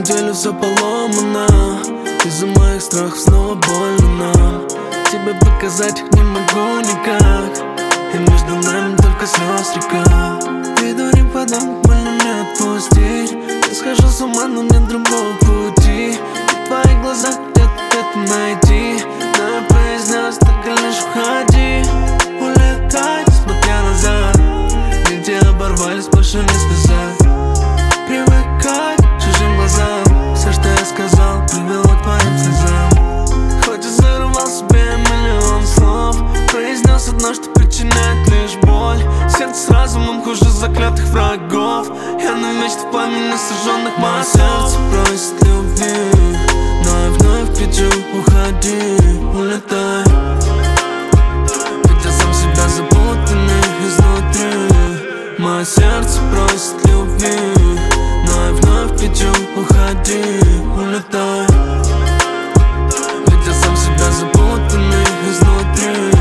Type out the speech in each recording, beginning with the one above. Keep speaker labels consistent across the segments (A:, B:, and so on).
A: самом деле все поломано. Из-за моих страхов снова больно нам. Тебе показать их не могу никак, и между нами только слез река. Иду не подам, больно мне отпустить. Я схожу с ума, но нет другого пути. В твоих глазах где-то найти. Но я произнес, только лишь уходи. Улетай, смотря назад, где оборвались, больше не сказать. Привыкай к чужим глазам. Все, что я сказал, привело к твоим слезам. Хоть и зарывал себе миллион слов, произнес одно, что причиняет лишь боль. Сердце с разумом хуже заклятых врагов. Я навечно в пламени сожженных мое сердце просит любви, но я вновь кричу: уходи, улетай. Ведь я сам себя запутанный изнутри. Мое сердце просит любви, но я вновь кричу: уходи, улетай. Ведь я сам себя запутанный изнутри.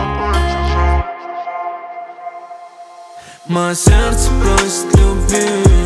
A: Мое сердце просит любви,